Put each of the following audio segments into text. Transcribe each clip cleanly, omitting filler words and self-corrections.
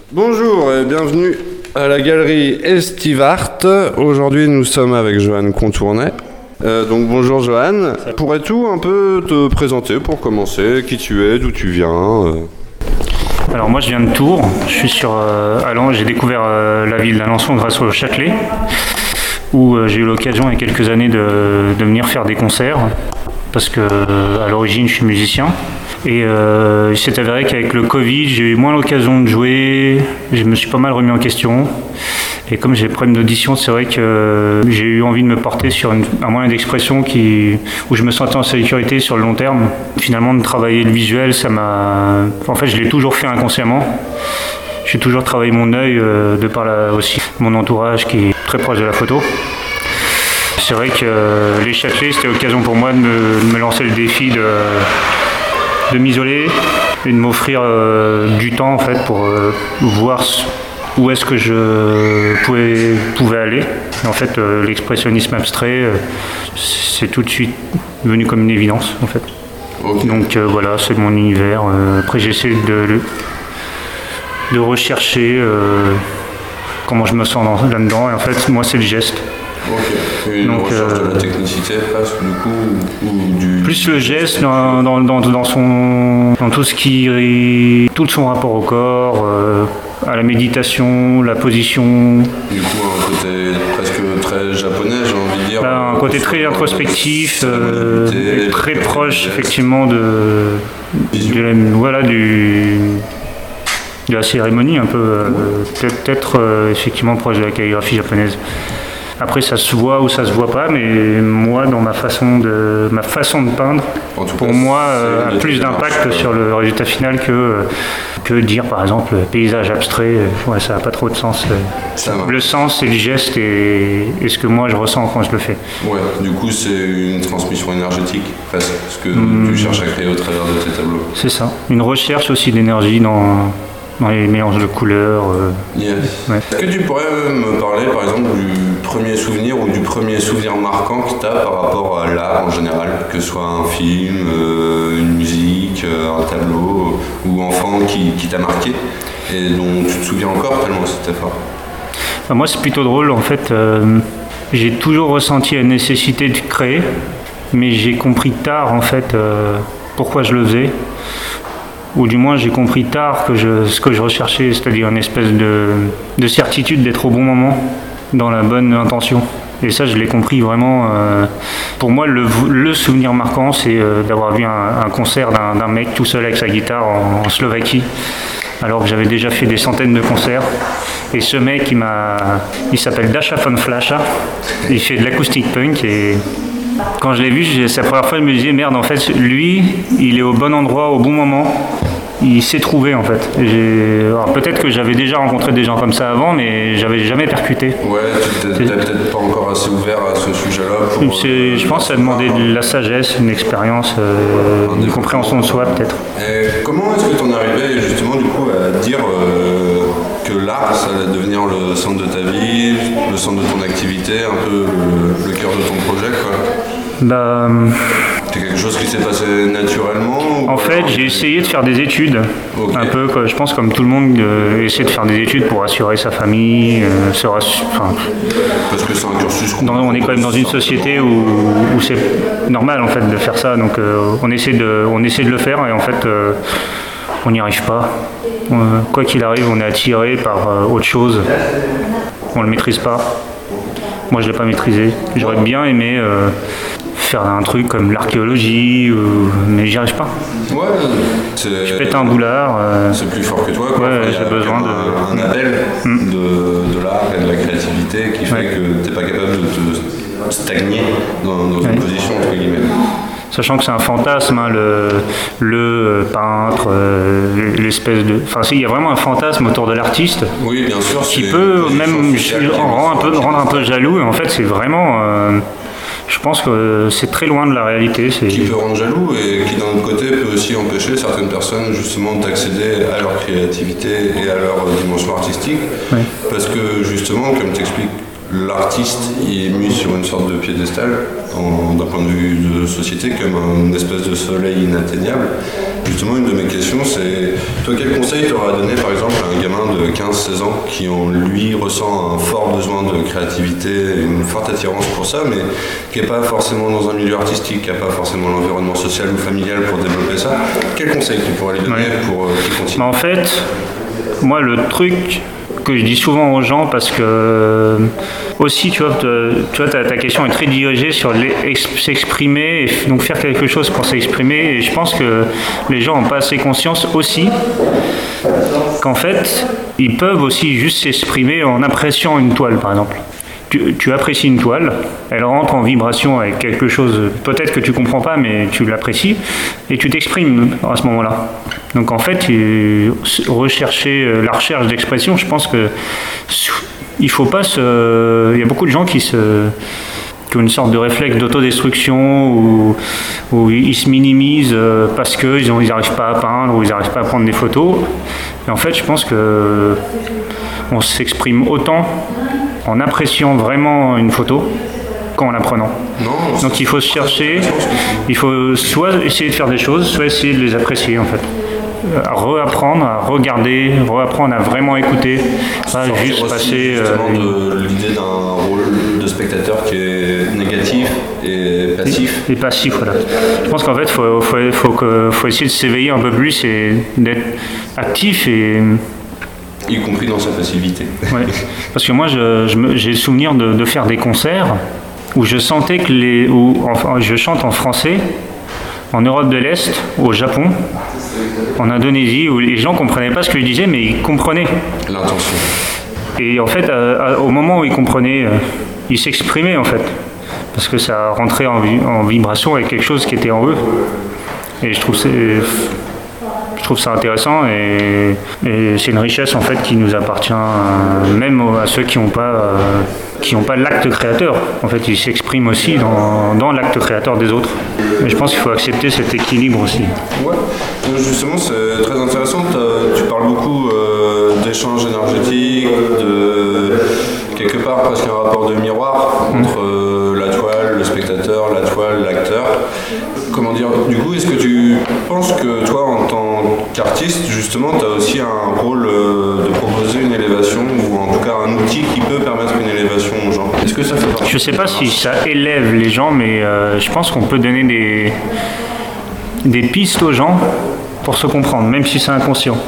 Bonjour et bienvenue à la galerie Estivart. Aujourd'hui nous sommes avec Johan Contournet. Donc bonjour Johan, pourrais-tu un peu te présenter pour commencer, qui tu es, d'où tu viens Alors moi je viens de Tours, je suis sur Alençon, j'ai découvert la ville d'Alençon grâce au Châtelet, où j'ai eu l'occasion il y a quelques années de venir faire des concerts, parce que à l'origine je suis musicien. Et il s'est avéré qu'avec le Covid, j'ai eu moins l'occasion de jouer, je me suis pas mal remis en question. Et comme j'ai des problèmes d'audition, c'est vrai que j'ai eu envie de me porter sur un moyen d'expression où je me sentais en sécurité sur le long terme. Finalement, de travailler le visuel, en fait, je l'ai toujours fait inconsciemment. J'ai toujours travaillé mon œil, de par aussi mon entourage qui est très proche de la photo. C'est vrai que les Châtelets, c'était l'occasion pour moi de me lancer le défi de m'isoler et de m'offrir du temps en fait pour voir où est-ce que je pouvais aller. Et en fait, l'expressionnisme abstrait, c'est tout de suite venu comme une évidence en fait. Okay. Donc voilà, c'est mon univers. Après, j'essaie de rechercher comment je me sens là-dedans. Et en fait, moi, c'est le geste. Ok. Une recherche de la technicité presque du coup ou du... Plus le geste dans tout son rapport au corps, à la méditation, la position. Du coup un côté presque très japonais, j'ai envie de dire. Un côté très introspectif, très proche effectivement de la cérémonie, un peu peut-être effectivement proche de la calligraphie japonaise. Après, ça se voit ou ça se voit pas, mais moi, dans ma façon de peindre, pour moi, a plus d'impact sur le résultat final que dire, par exemple, paysage abstrait. Ouais, ça n'a pas trop de sens. Le sens, c'est le geste et ce que moi, je ressens quand je le fais. Ouais, du coup, c'est une transmission énergétique, presque, ce que tu cherches à créer au travers de tes tableaux. C'est ça. Une recherche aussi d'énergie dans les mélanges de couleurs. Yes. Ouais. Est-ce que tu pourrais me parler par exemple du premier souvenir ou du premier souvenir marquant que tu as par rapport à l'art en général, que ce soit un film, une musique, un tableau ou enfant qui t'a marqué et dont tu te souviens encore tellement c'était fort? Moi c'est plutôt drôle en fait, j'ai toujours ressenti la nécessité de créer, mais j'ai compris tard en fait pourquoi je le faisais. Ou du moins j'ai compris tard ce que je recherchais, c'est-à-dire une espèce de certitude d'être au bon moment, dans la bonne intention. Et ça je l'ai compris vraiment. Pour moi le souvenir marquant c'est d'avoir vu un concert d'un mec tout seul avec sa guitare en Slovaquie, alors que j'avais déjà fait des centaines de concerts. Et ce mec il s'appelle Dasha von Flasha, il fait de l'acoustic punk et... Quand je l'ai vu, c'est la première fois que je me disais merde, en fait, lui, il est au bon endroit, au bon moment. Il s'est trouvé en fait. Alors peut-être que j'avais déjà rencontré des gens comme ça avant, mais j'avais jamais percuté. Ouais, tu n'étais peut-être pas encore assez ouvert à ce sujet-là. Je pense que ça demandait de la sagesse, une expérience, une compréhension de soi peut-être. Et comment est-ce que tu en es arrivé justement du coup à dire que l'art, ça allait devenir le centre de ta vie, le centre de ton activité, un peu le cœur de ton projet quoi? C'est quelque chose qui s'est passé naturellement En fait, j'ai essayé de faire des études, okay. Un peu, je pense comme tout le monde essaie de faire des études pour assurer sa famille, parce que c'est un cursus. On est quand même dans une société où c'est normal en fait de faire ça, donc on essaie de le faire et en fait on n'y arrive pas. Quoi qu'il arrive, on est attiré par autre chose, on le maîtrise pas. Moi, je l'ai pas maîtrisé. J'aurais bien aimé faire un truc comme l'archéologie, mais j'y arrive pas. Ouais, je pète un boulard. C'est plus fort que toi, quoi. Ouais, j'ai besoin un appel de l'art et de la créativité qui fait que t'es pas capable de te stagner dans une position entre guillemets. Sachant que c'est un fantasme, hein, le peintre, l'espèce de... Enfin, il y a vraiment un fantasme autour de l'artiste. Oui, bien sûr. Qui peut même rendre un peu jaloux. Et en fait, c'est vraiment... je pense que c'est très loin de la réalité. Qui peut rendre jaloux et qui, d'un autre côté, peut aussi empêcher certaines personnes, justement, d'accéder à leur créativité et à leur dimension artistique. Oui. Parce que, justement, comme tu expliques, l'artiste il est mis sur une sorte de piédestal d'un point de vue de société comme une espèce de soleil inatteignable. Justement, une de mes questions, c'est toi, quel conseil tu aurais donné par exemple à un gamin de 15-16 ans qui en lui ressent un fort besoin de créativité, une forte attirance pour ça, mais qui n'est pas forcément dans un milieu artistique, qui n'a pas forcément l'environnement social ou familial pour développer ça? Quel conseil tu pourrais lui donner pour qu'il continue? En fait, moi, le truc que je dis souvent aux gens, parce que aussi, tu vois, ta question est très dirigée sur s'exprimer et donc faire quelque chose pour s'exprimer. Et je pense que les gens n'ont pas assez conscience aussi qu'en fait, ils peuvent aussi juste s'exprimer en appréciant une toile, par exemple. Tu apprécies une toile, elle rentre en vibration avec quelque chose, peut-être que tu comprends pas, mais tu l'apprécies, et tu t'exprimes à ce moment-là. Donc en fait, rechercher la recherche d'expression, je pense que il faut pas il y a beaucoup de gens qui ont une sorte de réflexe d'autodestruction où ils se minimisent parce qu'ils n'arrivent pas à peindre ou ils n'arrivent pas à prendre des photos. Et en fait, je pense que on s'exprime autant en appréciant vraiment une photo qu'en la prenant. Donc il faut se chercher, il faut soit essayer de faire des choses, soit essayer de les apprécier en fait. Réapprendre à regarder, réapprendre à vraiment écouter, pas juste passer... de l'idée d'un rôle de spectateur qui est négatif et passif. Et passif, voilà. Je pense qu'en fait, faut essayer de s'éveiller un peu plus et d'être actif et... Y compris dans sa passivité. Ouais. Parce que moi, j'ai le souvenir de faire des concerts où je sentais que je chante en français, en Europe de l'Est, au Japon, en Indonésie, où les gens ne comprenaient pas ce que je disais, mais ils comprenaient. L'intention. Et en fait, au moment où ils comprenaient, ils s'exprimaient en fait. Parce que ça rentrait en vibration avec quelque chose qui était en eux. Et je trouve ça intéressant et c'est une richesse en fait qui nous appartient même à ceux qui n'ont pas l'acte créateur. En fait, ils s'expriment aussi dans l'acte créateur des autres. Et je pense qu'il faut accepter cet équilibre aussi. Ouais, justement, c'est très intéressant. Tu parles beaucoup d'échanges énergétiques, de quelque part presque un rapport de miroir entre la toile, le spectateur, la toile, l'acteur. Comment dire, du coup, est-ce que tu penses que toi, en tant qu'artiste, justement, tu as aussi un rôle de proposer une élévation ou en tout cas un outil qui peut permettre une élévation aux gens? Est-ce que ça fait partie? Je sais pas si ça élève les gens, mais je pense qu'on peut donner des pistes aux gens pour se comprendre, même si c'est inconscient.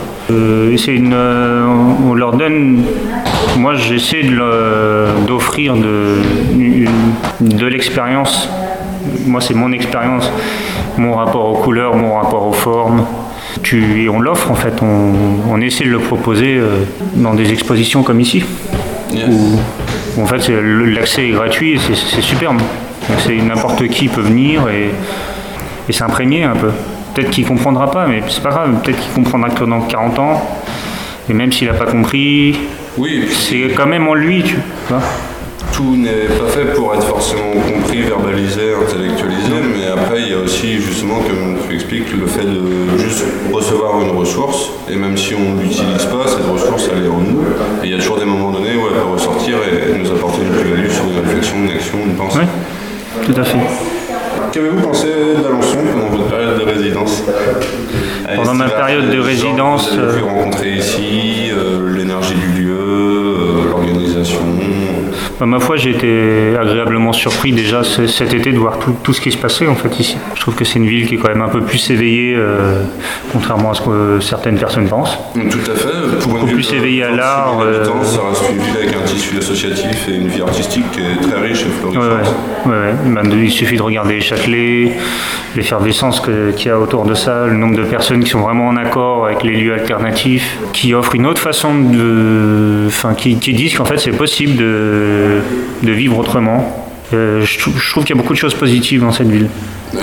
On leur donne. Moi, j'essaie d'offrir de l'expérience. Moi, c'est mon expérience, mon rapport aux couleurs, mon rapport aux formes. Et on l'offre en fait. On essaie de le proposer dans des expositions comme ici, Yes. où en fait l'accès est gratuit et c'est superbe. Donc, n'importe qui peut venir et s'imprégner un peu. Peut-être qu'il ne comprendra pas, mais c'est pas grave. Peut-être qu'il comprendra que dans 40 ans. Et même s'il n'a pas compris, Oui, c'est quand même en lui, tu vois. tout n'est pas fait pour être forcément compris, verbalisé, intellectualisé, mais après il y a aussi justement, comme tu expliques, le fait de juste recevoir une ressource, et même si on ne l'utilise pas, cette ressource elle est en nous, et il y a toujours des moments donnés où elle peut ressortir et nous apporter une plus-value sur une réflexion, une action, une pensée. Oui, tout à fait. Qu'avez-vous pensé d'Alençon pendant votre période de résidence? Pendant ma période de résidence... Vous avez pu rencontrer ici, l'énergie du lieu, l'organisation. Ma foi, j'ai été agréablement surpris déjà cet été de voir tout ce qui se passait en fait ici. Je trouve que c'est une ville qui est quand même un peu plus éveillée, contrairement à ce que certaines personnes pensent. Tout à fait. Pour Beaucoup plus éveillée à l'art. Ça reste une ville avec un tissu associatif et une vie artistique qui est très riche et florissante. Ouais. Il suffit de regarder Châtelet, l'effervescence qu'il y a autour de ça, le nombre de personnes qui sont vraiment en accord avec les lieux alternatifs, qui offrent une autre façon qui disent qu'en fait c'est possible de vivre autrement. Je trouve qu'il y a beaucoup de choses positives dans cette ville.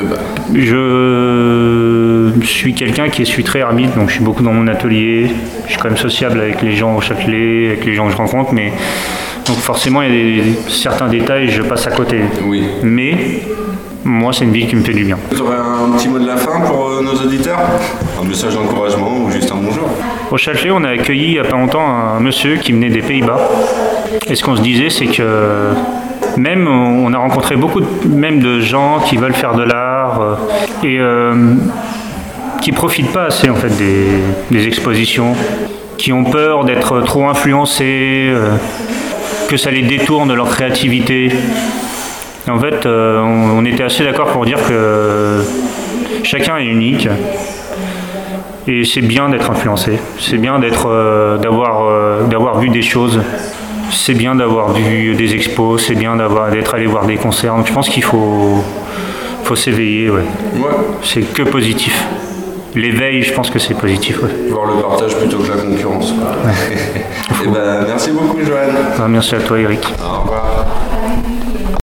Je suis quelqu'un qui suis très ermite, donc je suis beaucoup dans mon atelier. Je suis quand même sociable avec les gens au Châtelet, avec les gens que je rencontre, mais donc forcément il y a certains détails, je passe à côté. Oui. Mais moi, c'est une ville qui me fait du bien. Vous aurez un petit mot de la fin pour nos auditeurs? Un message d'encouragement ou juste un bonjour? Au Châtelet, on a accueilli il n'y a pas longtemps un monsieur qui venait des Pays-Bas. Et ce qu'on se disait, c'est que Même, on a rencontré beaucoup de gens qui veulent faire de l'art et qui profitent pas assez en fait des expositions, qui ont peur d'être trop influencés, que ça les détourne de leur créativité. Et en fait, on était assez d'accord pour dire que chacun est unique. Et c'est bien d'être influencé, c'est bien d'avoir vu des choses, c'est bien d'avoir vu des expos, c'est bien d'être allé voir des concerts. Donc je pense qu'il faut s'éveiller, ouais. C'est que positif. L'éveil, je pense que c'est positif. Ouais. Voir le partage plutôt que la concurrence. Ouais. Et merci beaucoup, Joanne. Merci à toi, Eric. Au revoir.